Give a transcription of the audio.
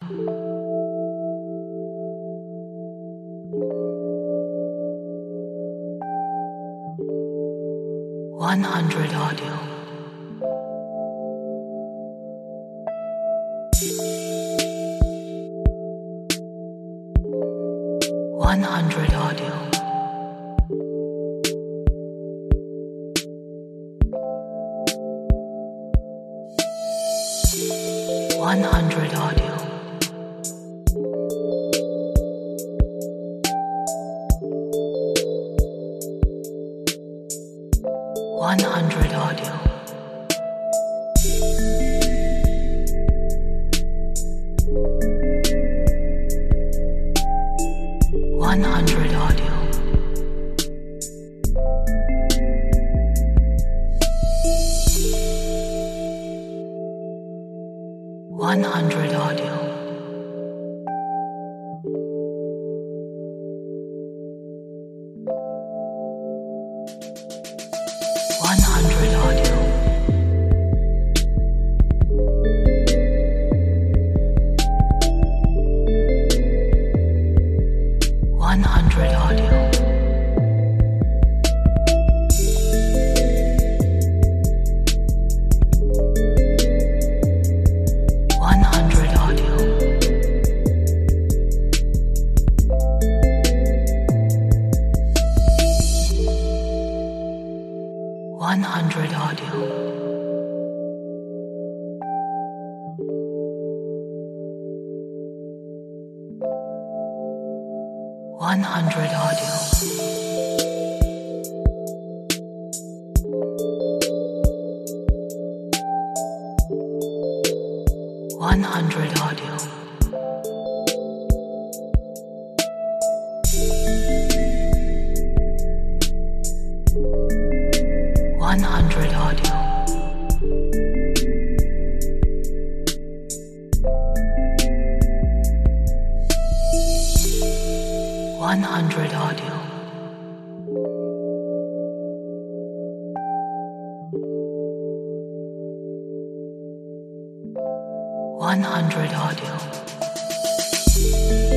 100 audio. 100 audio. 100 audio. 100 audio. 100 audio. 100 audio. 100 audio. 100 audio. 100 audio. 100 audio. 100 audio. 100 audio. 100 audio. 100 audio. 100 audio.